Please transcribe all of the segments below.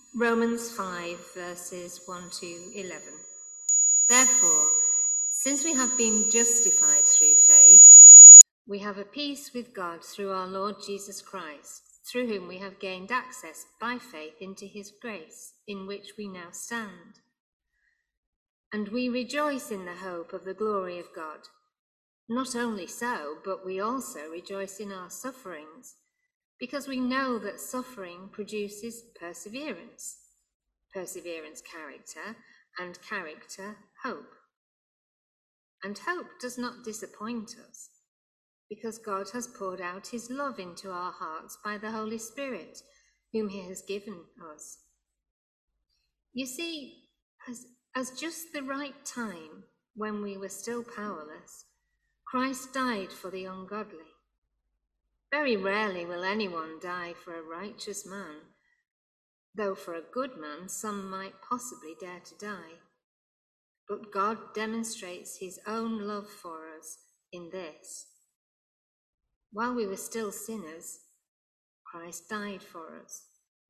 Romans 5, verses 1 to 11. Therefore, since we have been justified through faith, we have a peace with God through our Lord Jesus Christ, through whom we have gained access by faith into his grace, in which we now stand. And we rejoice in the hope of the glory of God. Not only so, but we also rejoice in our sufferings, because we know that suffering produces perseverance, perseverance character, and character hope. And hope does not disappoint us, because God has poured out his love into our hearts by the Holy Spirit, whom he has given us. You see, as just the right time, when we were still powerless, Christ died for the ungodly. Very rarely will anyone die for a righteous man, though for a good man some might possibly dare to die. But God demonstrates his own love for us in this: while we were still sinners, Christ died for us.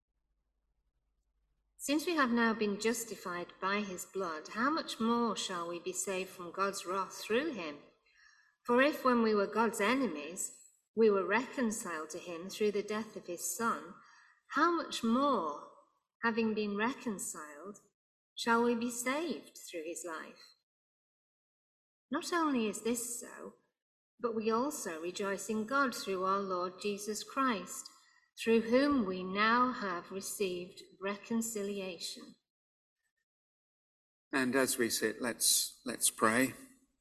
Since we have now been justified by his blood, how much more shall we be saved from God's wrath through him? For if, when we were God's enemies, we were reconciled to him through the death of his Son, how much more, having been reconciled, shall we be saved through his life? Not only is this so, but we also rejoice in God through our Lord Jesus Christ, through whom we now have received reconciliation. And as we sit, let's pray.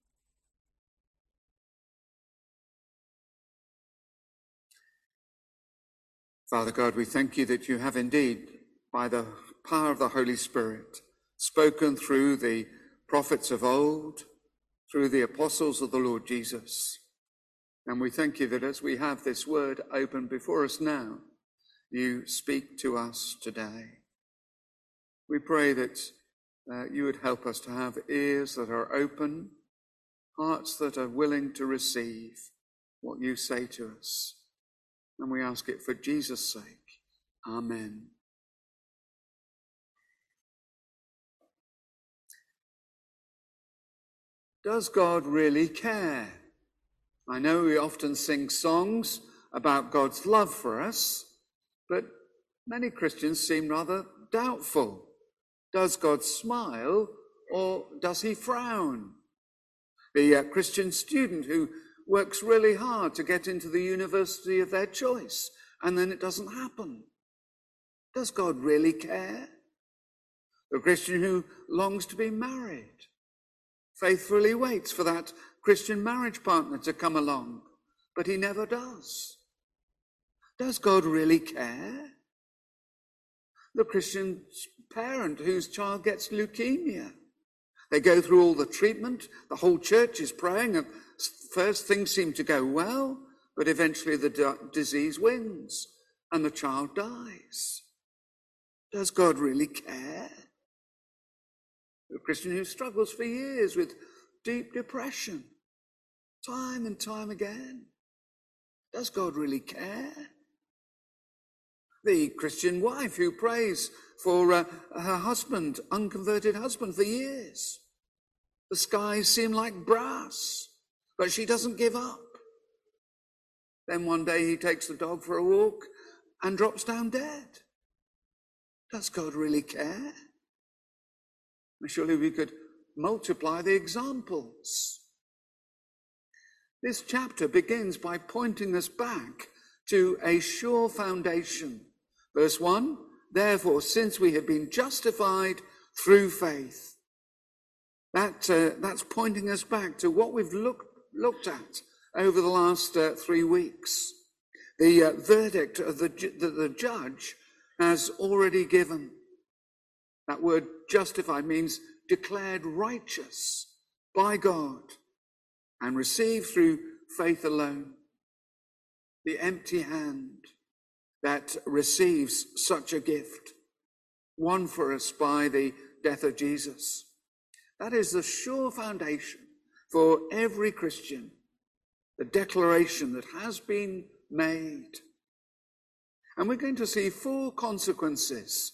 Father God, we thank you that you have indeed, by the power of the Holy Spirit, spoken through the prophets of old, through the apostles of the Lord Jesus. And we thank you that as we have this word open before us now, you speak to us today. We pray that you would help us to have ears that are open, hearts that are willing to receive what you say to us. And we ask it for Jesus' sake. Amen. Does God really care? I know we often sing songs about God's love for us, but many Christians seem rather doubtful. Does God smile or does he frown? The Christian student who works really hard to get into the university of their choice, and then it doesn't happen. Does God really care? The Christian who longs to be married, faithfully waits for that Christian marriage partner to come along, but he never does. Does God really care? The Christian parent whose child gets leukemia. They go through all the treatment, the whole church is praying, and first things seem to go well, but eventually the disease wins and the child dies. Does God really care? The Christian who struggles for years with deep depression, time and time again. Does God really care? The Christian wife who prays for her husband, unconverted husband, for years. The skies seem like brass, but she doesn't give up. Then one day he takes the dog for a walk and drops down dead. Does God really care? Surely we could multiply the examples. This chapter begins by pointing us back to a sure foundation. Verse 1, therefore, since we have been justified through faith. That's pointing us back to what we've looked at over the last 3 weeks. The verdict of the judge has already given. That word justified means declared righteous by God and received through faith alone. The empty hand that receives such a gift, won for us by the death of Jesus. That is the sure foundation for every Christian, the declaration that has been made. And we're going to see 4 consequences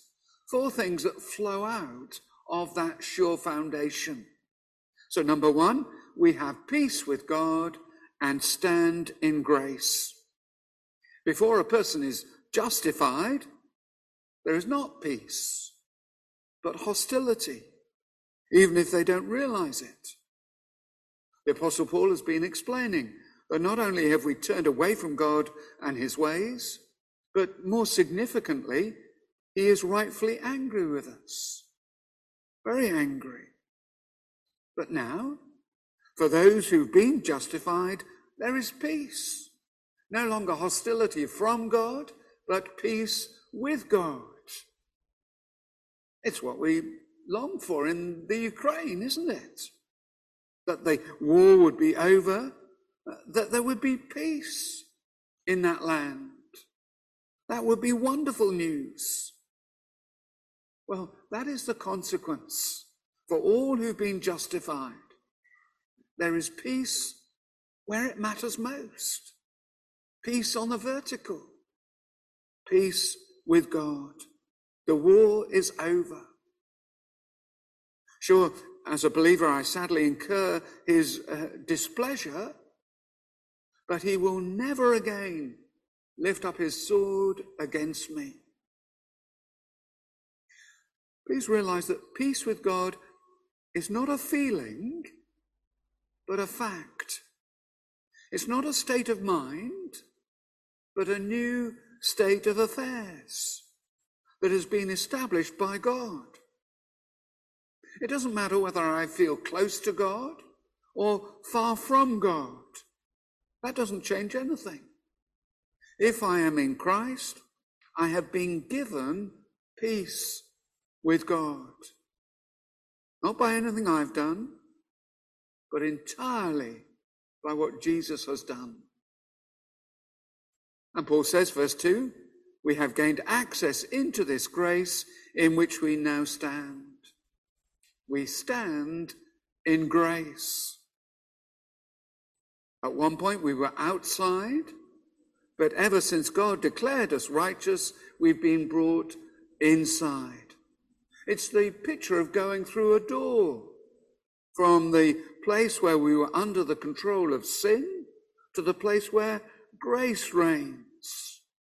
4 things that flow out of that sure foundation. So number 1, we have peace with God and stand in grace. Before a person is justified, there is not peace, but hostility, even if they don't realize it. The Apostle Paul has been explaining that not only have we turned away from God and his ways, but more significantly, he is rightfully angry with us. Very angry. But now, for those who've been justified, there is peace. No longer hostility from God, but peace with God. It's what we long for in the Ukraine, isn't it? That the war would be over, that there would be peace in that land. That would be wonderful news. Well, that is the consequence for all who've been justified. There is peace where it matters most. Peace on the vertical. Peace with God. The war is over. Sure, as a believer, I sadly incur his displeasure, but he will never again lift up his sword against me. Please realize that peace with God is not a feeling, but a fact. It's not a state of mind, but a new state of affairs that has been established by God. It doesn't matter whether I feel close to God or far from God. That doesn't change anything. If I am in Christ, I have been given peace with God. Not by anything I've done, but entirely by what Jesus has done. And Paul says, verse 2, we have gained access into this grace in which we now stand. We stand in grace. At one point we were outside, but ever since God declared us righteous, we've been brought inside. It's the picture of going through a door from the place where we were under the control of sin to the place where grace reigns.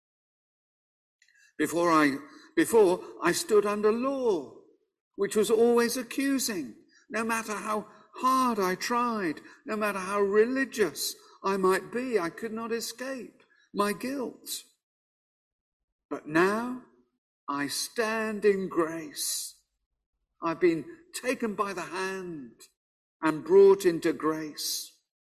Before I stood under law, which was always accusing. No matter how hard I tried, no matter how religious I might be, I could not escape my guilt. But now I stand in grace. I've been taken by the hand and brought into grace.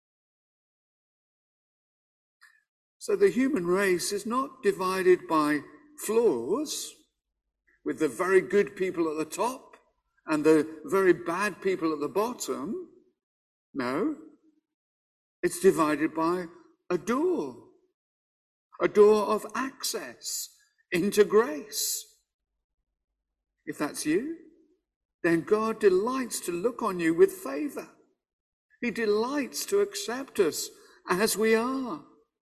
So the human race is not divided by flaws, with the very good people at the top and the very bad people at the bottom. No, it's divided by a door of access into grace. If that's you, then God delights to look on you with favor. He delights to accept us as we are.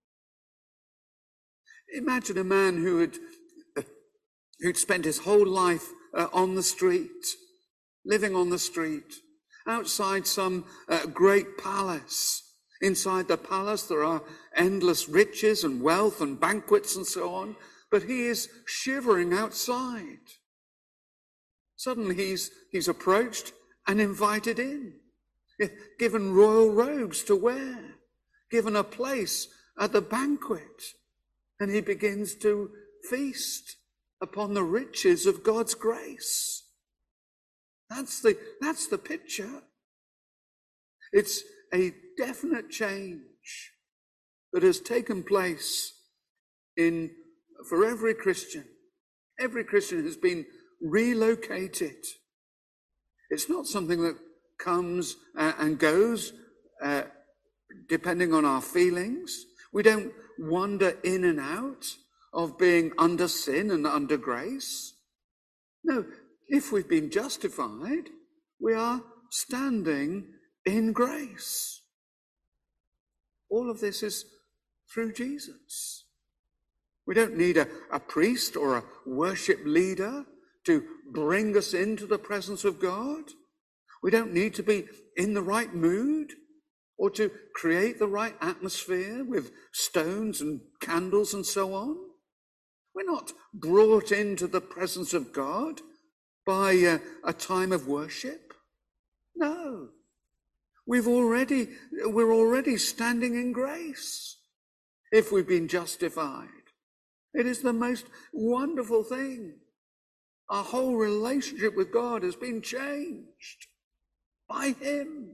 Imagine a man who'd spent his whole life on the street, living on the street, outside some great palace. Inside the palace there are endless riches and wealth and banquets and so on, but he is shivering outside. Suddenly he's approached and invited in, given royal robes to wear, given a place at the banquet, and he begins to feast upon the riches of God's grace. That's the picture. It's a definite change that has taken place for every Christian. Every Christian has been relocated. It's not something that comes and goes depending on our feelings. We don't wander in and out of being under sin and under grace. No, if we've been justified, we are standing in grace. All of this is through Jesus. We don't need a priest or a worship leader to bring us into the presence of God. We don't need to be in the right mood or to create the right atmosphere with stones and candles and so on. We're not brought into the presence of God by a time of worship. No. We're already standing in grace if we've been justified. It is the most wonderful thing. Our whole relationship with God has been changed by him.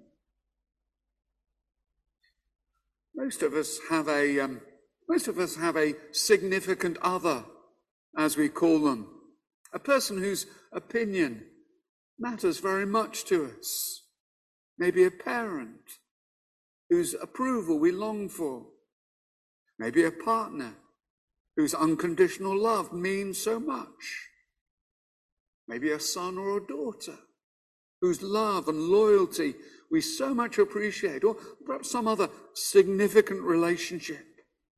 Most of us have a significant other, as we call them, a person whose opinion matters very much to us. Maybe a parent whose approval we long for. Maybe a partner whose unconditional love means so much. Maybe a son or a daughter whose love and loyalty we so much appreciate, or perhaps some other significant relationship.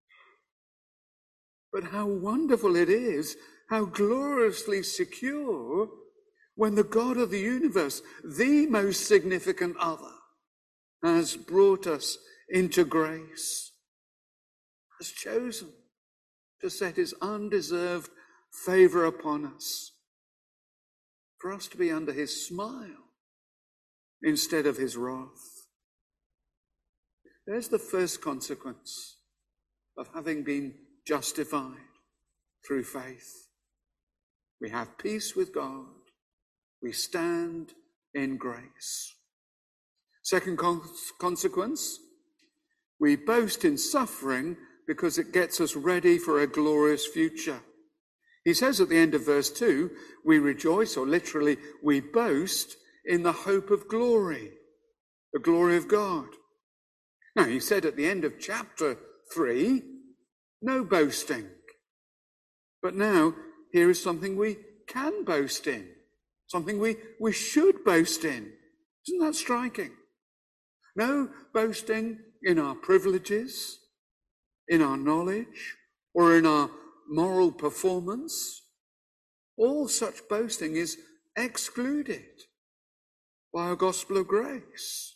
But how wonderful it is, how gloriously secure, when the God of the universe, the most significant other, has brought us into grace, has chosen to set his undeserved favor upon us, for us to be under his smile instead of his wrath. There's the first consequence of having been justified through faith. We have peace with God. We stand in grace. Second consequence, we boast in suffering because it gets us ready for a glorious future. He says at the end of verse 2, we rejoice, or literally, we boast in the hope of glory, the glory of God. Now, he said at the end of chapter 3, no boasting. But now, here is something we can boast in, something we should boast in. Isn't that striking? No boasting in our privileges, in our knowledge, or in our moral performance. All such boasting is excluded by a gospel of grace.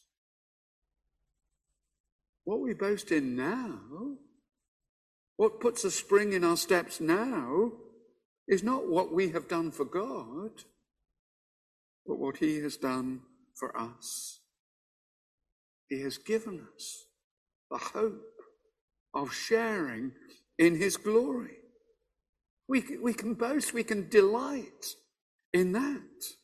What we boast in now, what puts a spring in our steps now, is not what we have done for God, but what he has done for us. He has given us the hope of sharing in his glory. We can boast, we can delight in that.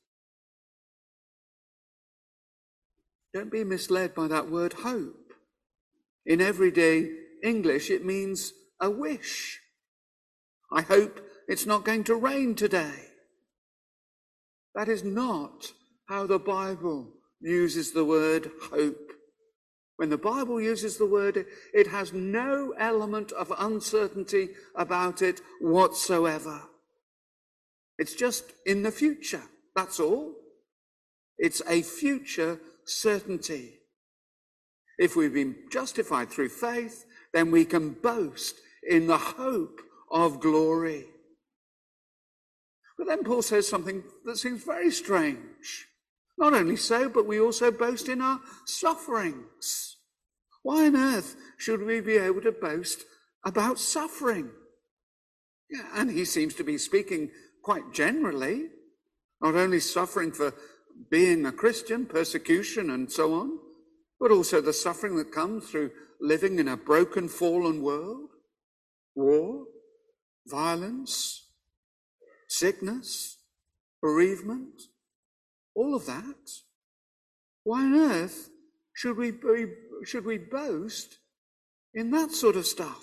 Don't be misled by that word hope. In everyday English, it means a wish. I hope it's not going to rain today. That is not how the Bible uses the word hope. When the Bible uses the word, it has no element of uncertainty about it whatsoever. It's just in the future, that's all. It's a future certainty. If we've been justified through faith, then we can boast in the hope of glory. But then Paul says something that seems very strange. Not only so, but we also boast in our sufferings. Why on earth should we be able to boast about suffering? Yeah, and he seems to be speaking quite generally, not only suffering for being a Christian, persecution and so on, but also the suffering that comes through living in a broken, fallen world, war, violence, sickness, bereavement, all of that. Why on earth should we boast in that sort of stuff?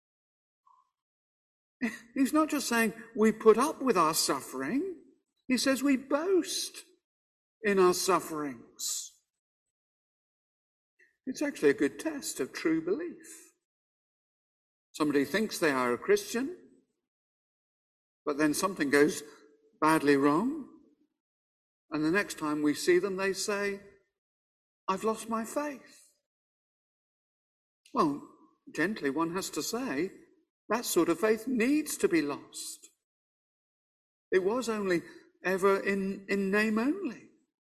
He's not just saying we put up with our suffering. He says we boast in our sufferings. It's actually a good test of true belief. Somebody thinks they are a Christian, but then something goes badly wrong, and the next time we see them, they say, I've lost my faith. Well, gently one has to say, that sort of faith needs to be lost. It was only ever in name only.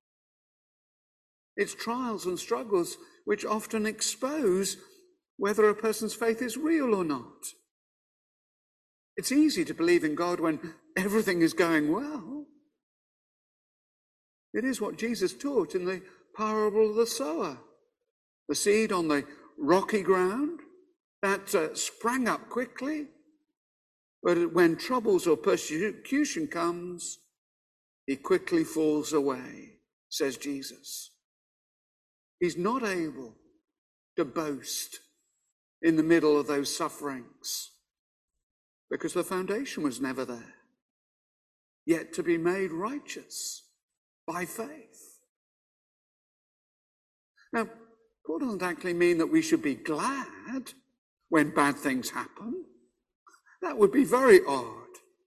It's trials and struggles which often expose whether a person's faith is real or not. It's easy to believe in God when everything is going well. It is what Jesus taught in the parable of the sower. The seed on the rocky ground that sprang up quickly, but when troubles or persecution comes, he quickly falls away, says Jesus. He's not able to boast in the middle of those sufferings because the foundation was never there, yet to be made righteous by faith. Now, Paul doesn't actually mean that we should be glad when bad things happen. That would be very odd.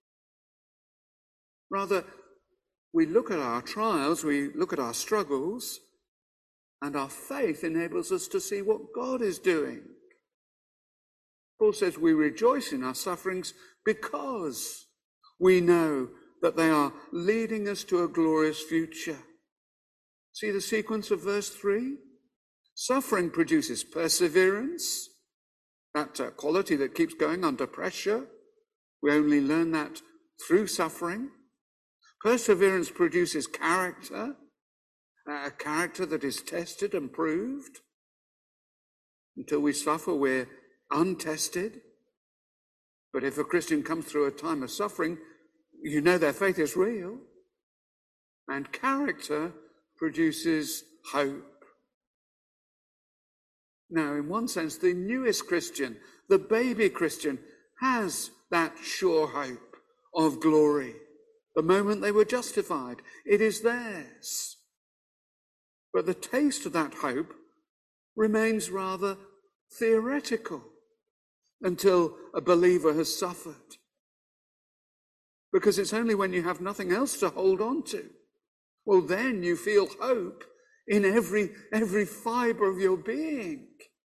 Rather, we look at our trials, we look at our struggles, and our faith enables us to see what God is doing. Paul says we rejoice in our sufferings because we know that they are leading us to a glorious future. See the sequence of verse 3? Suffering produces perseverance, that quality that keeps going under pressure. We only learn that through suffering. Perseverance produces character, a character that is tested and proved. Until we suffer, we're untested. But if a Christian comes through a time of suffering, you know their faith is real. And character produces hope. Now, in one sense, the newest Christian, the baby Christian, has that sure hope of glory. The moment they were justified, it is theirs. But the taste of that hope remains rather theoretical until a believer has suffered. Because it's only when you have nothing else to hold on to, well, then you feel hope in every fiber of your being.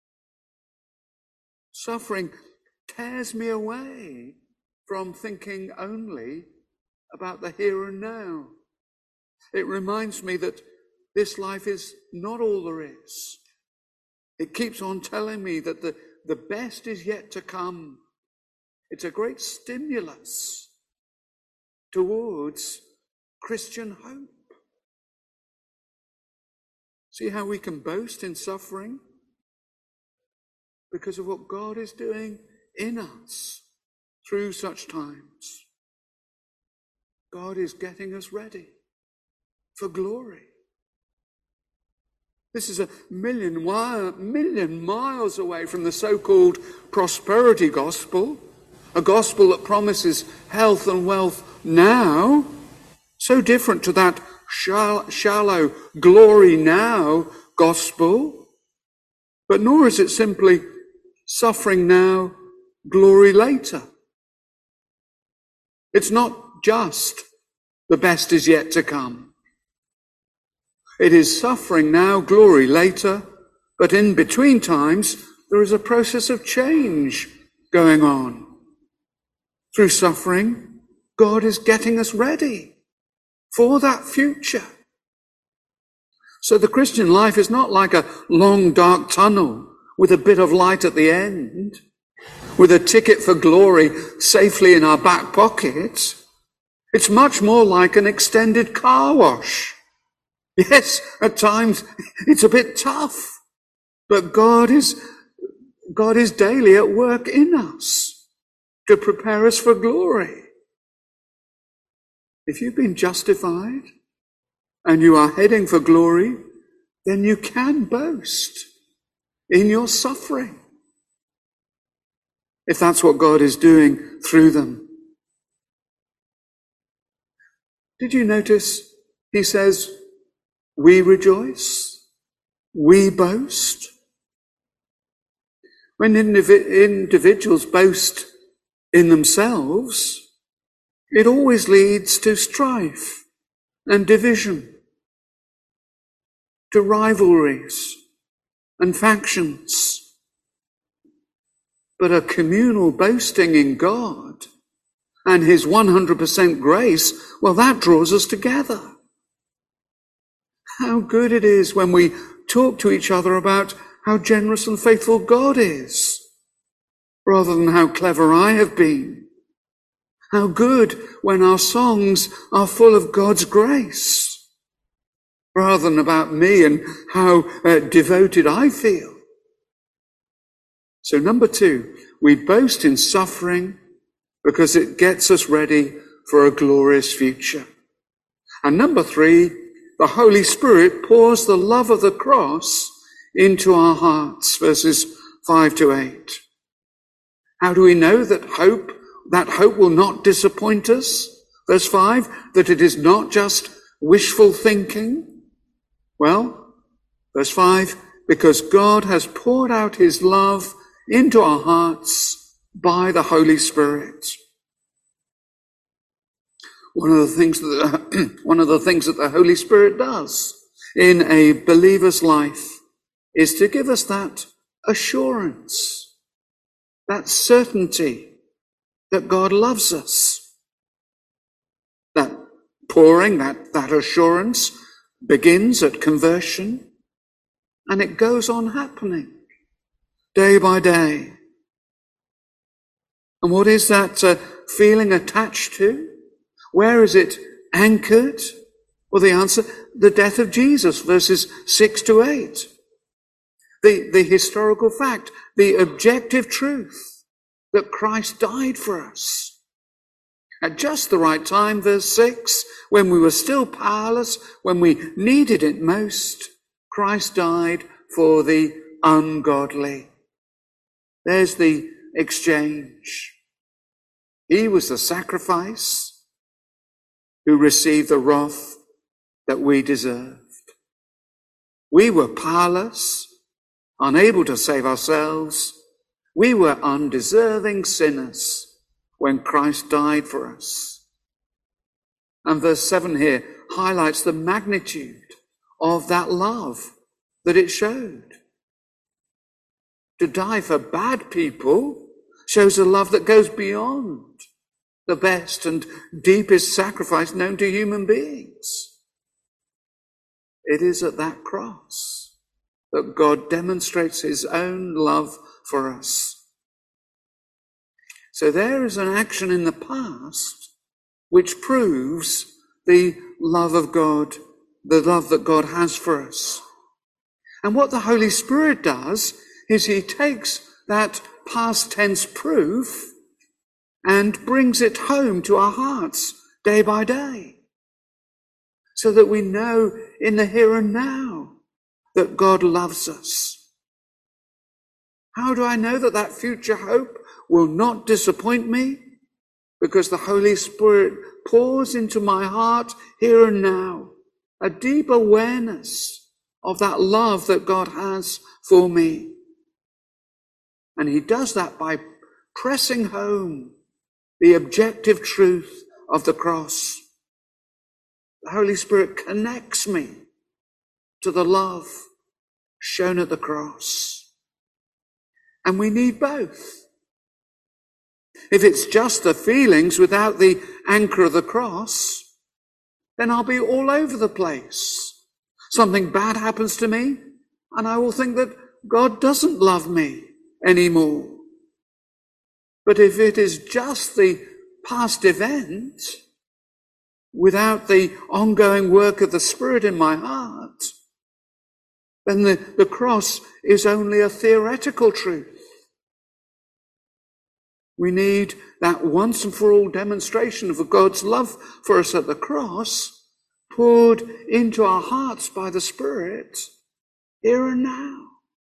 Suffering tears me away from thinking only about the here and now. It reminds me that this life is not all there is. It keeps on telling me that the best is yet to come. It's a great stimulus towards Christian hope. See how we can boast in suffering? Because of what God is doing in us through such times. God is getting us ready for glory. This is a million miles away from the so-called prosperity gospel, a gospel that promises health and wealth now, so different to that shallow glory now gospel. But nor is it simply suffering now, glory later. It's not just the best is yet to come. It is suffering now, glory later, but in between times, there is a process of change going on. Through suffering, God is getting us ready for that future. So the Christian life is not like a long, dark tunnel with a bit of light at the end, with a ticket for glory safely in our back pocket. It's much more like an extended car wash. Yes, at times it's a bit tough, but God is daily at work in us to prepare us for glory. If you've been justified and you are heading for glory, then you can boast in your suffering, if that's what God is doing through them. Did you notice he says, we rejoice, we boast? When individuals boast in themselves, it always leads to strife and division, to rivalries and factions. But a communal boasting in God and his 100% grace, well, that draws us together. How good it is when we talk to each other about how generous and faithful God is, rather than how clever I have been. How good when our songs are full of God's grace, rather than about me and how devoted I feel. So number 2, we boast in suffering because it gets us ready for a glorious future. And number 3, the Holy Spirit pours the love of the cross into our hearts, verses 5 to 8. How do we know that hope will not disappoint us? Verse 5, that it is not just wishful thinking. Well, verse 5, because God has poured out his love into our hearts by the Holy Spirit. One of the things that the Holy Spirit does in a believer's life is to give us that assurance, that certainty that God loves us. That pouring, that assurance begins at conversion, and it goes on happening day by day. And what is that feeling attached to? Where is it anchored? Well, the answer, the death of Jesus, verses 6 to 8. The historical fact, the objective truth that Christ died for us. At just the right time, verse 6, when we were still powerless, when we needed it most, Christ died for the ungodly. There's the exchange. He was the sacrifice who received the wrath that we deserved. We were powerless, unable to save ourselves. We were undeserving sinners when Christ died for us. And verse 7 here highlights the magnitude of that love that it showed. To die for bad people shows a love that goes beyond the best and deepest sacrifice known to human beings. It is at that cross that God demonstrates his own love for us. So there is an action in the past which proves the love of God, the love that God has for us. And what the Holy Spirit does is he takes that past tense proof and brings it home to our hearts day by day, so that we know in the here and now that God loves us. How do I know that that future hope will not disappoint me? Because the Holy Spirit pours into my heart here and now a deep awareness of that love that God has for me. And he does that by pressing home the objective truth of the cross. The Holy Spirit connects me to the love shown at the cross. And we need both. If it's just the feelings without the anchor of the cross, then I'll be all over the place. Something bad happens to me, and I will think that God doesn't love me anymore. But if it is just the past event, without the ongoing work of the Spirit in my heart, then the cross is only a theoretical truth. We need that once and for all demonstration of God's love for us at the cross, poured into our hearts by the Spirit, here and now.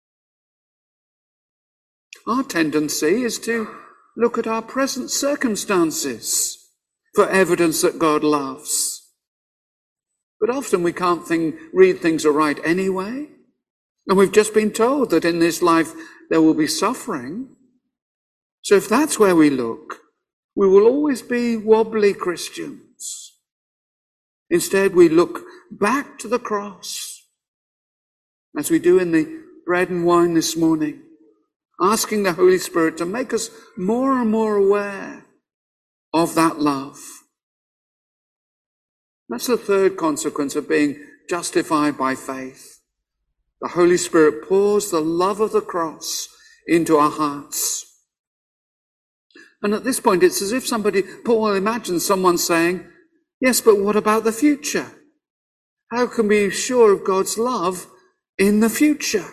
Our tendency is to look at our present circumstances for evidence that God loves. But often we can't read things aright anyway. And we've just been told that in this life there will be suffering. So if that's where we look, we will always be wobbly Christians. Instead, we look back to the cross, as we do in the bread and wine this morning, asking the Holy Spirit to make us more and more aware of that love. That's the third consequence of being justified by faith. The Holy Spirit pours the love of the cross into our hearts. And at this point, it's as if Paul imagines someone saying, yes, but what about the future? How can we be sure of God's love in the future?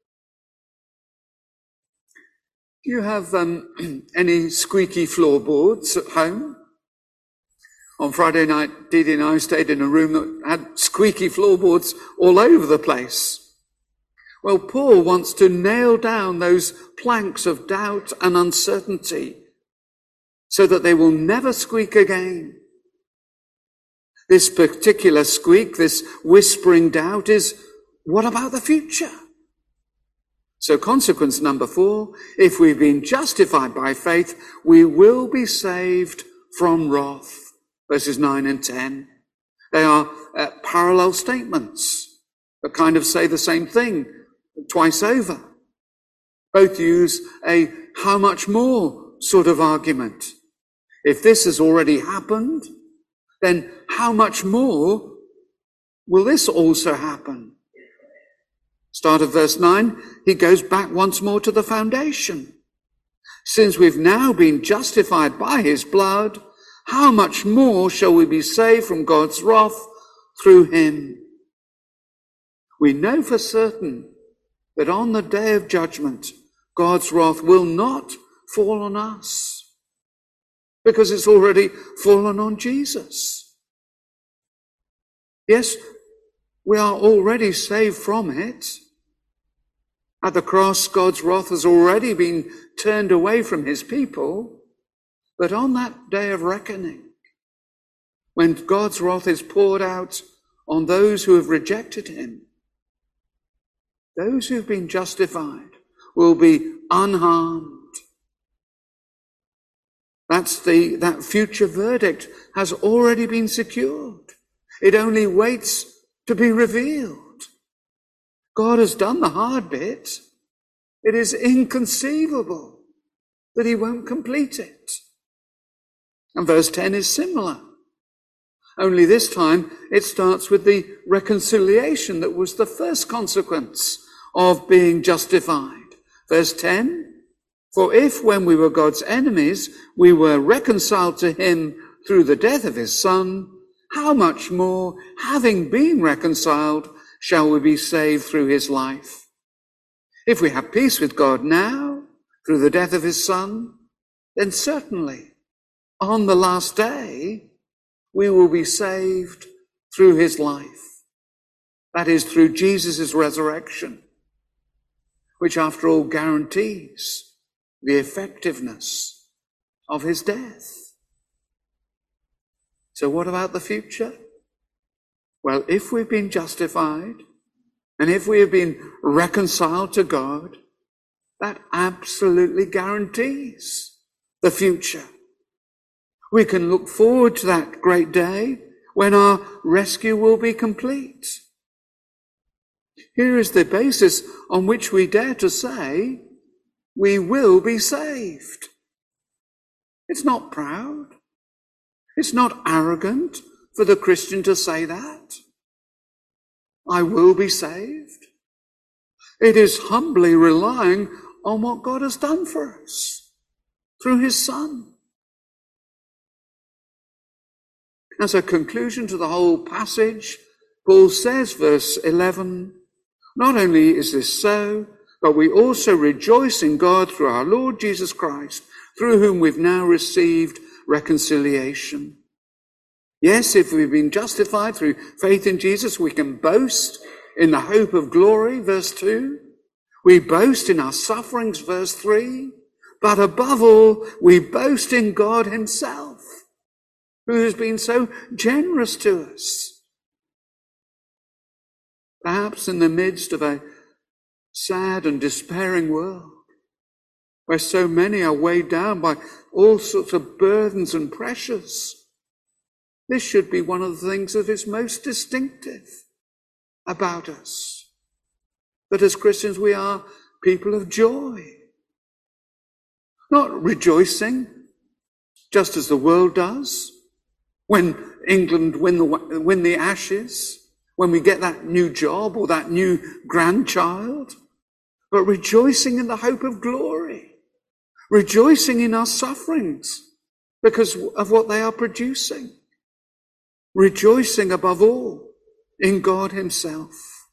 Do you have any squeaky floorboards at home? On Friday night, Dee Dee and I stayed in a room that had squeaky floorboards all over the place. Well, Paul wants to nail down those planks of doubt and uncertainty so that they will never squeak again. This particular squeak, this whispering doubt is, what about the future? So consequence number 4, if we've been justified by faith, we will be saved from wrath. Verses 9 and 10. They are parallel statements that kind of say the same thing twice over. Both use a how much more sort of argument. If this has already happened, then how much more will this also happen? Start of verse 9, he goes back once more to the foundation. Since we've now been justified by his blood, how much more shall we be saved from God's wrath through him? We know for certain that on the day of judgment, God's wrath will not fall on us because it's already fallen on Jesus. Yes, we are already saved from it. At the cross, God's wrath has already been turned away from his people. But on that day of reckoning, when God's wrath is poured out on those who have rejected him, those who have been justified will be unharmed. That future verdict has already been secured. It only waits to be revealed. God has done the hard bit. It is inconceivable that he won't complete it. And verse 10 is similar. Only this time it starts with the reconciliation that was the first consequence of being justified. Verse 10, for if when we were God's enemies, we were reconciled to him through the death of his Son, how much more, having been reconciled, shall we be saved through his life? If we have peace with God now, through the death of his Son, then certainly on the last day, we will be saved through his life. That is, through Jesus' resurrection, which after all guarantees the effectiveness of his death. So what about the future? Well, if we've been justified and if we have been reconciled to God, that absolutely guarantees the future. We can look forward to that great day when our rescue will be complete. Here is the basis on which we dare to say we will be saved. It's not proud. It's not arrogant for the Christian to say that. I will be saved. It is humbly relying on what God has done for us through his Son. As a conclusion to the whole passage, Paul says, verse 11, not only is this so, but we also rejoice in God through our Lord Jesus Christ, through whom we've now received reconciliation. Yes, if we've been justified through faith in Jesus, we can boast in the hope of glory, verse 2. We boast in our sufferings, verse 3. But above all, we boast in God himself, who has been so generous to us. Perhaps in the midst of a sad and despairing world, where so many are weighed down by all sorts of burdens and pressures, this should be one of the things that is most distinctive about us. That as Christians we are people of joy. Not rejoicing just as the world does. When England win the Ashes, when we get that new job or that new grandchild, but rejoicing in the hope of glory, rejoicing in our sufferings because of what they are producing, rejoicing above all in God himself.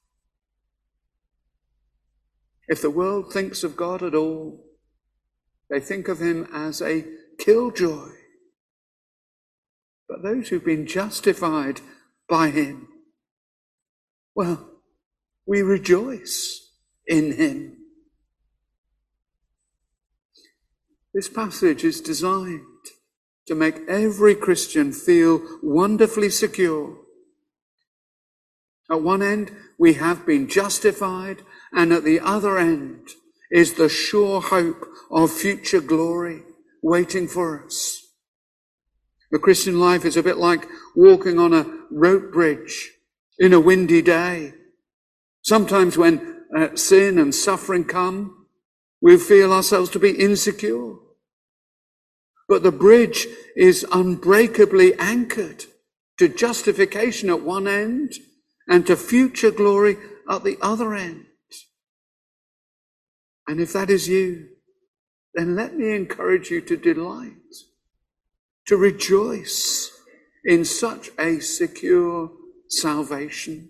If the world thinks of God at all, they think of him as a killjoy. But those who've been justified by him, well, we rejoice in him. This passage is designed to make every Christian feel wonderfully secure. At one end, we have been justified, and at the other end is the sure hope of future glory waiting for us. The Christian life is a bit like walking on a rope bridge in a windy day. Sometimes when sin and suffering come, we feel ourselves to be insecure. But the bridge is unbreakably anchored to justification at one end and to future glory at the other end. And if that is you, then let me encourage you to delight, to rejoice in such a secure salvation.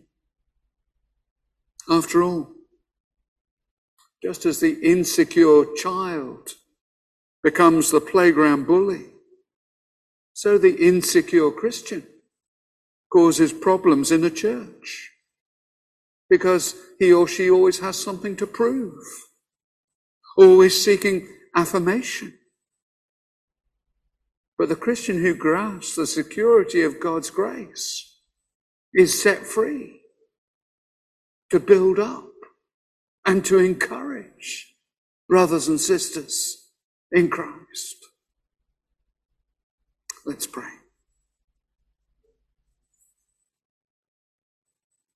After all, just as the insecure child becomes the playground bully, so the insecure Christian causes problems in a church because he or she always has something to prove, always seeking affirmation. But the Christian who grasps the security of God's grace is set free to build up and to encourage brothers and sisters in Christ. Let's pray.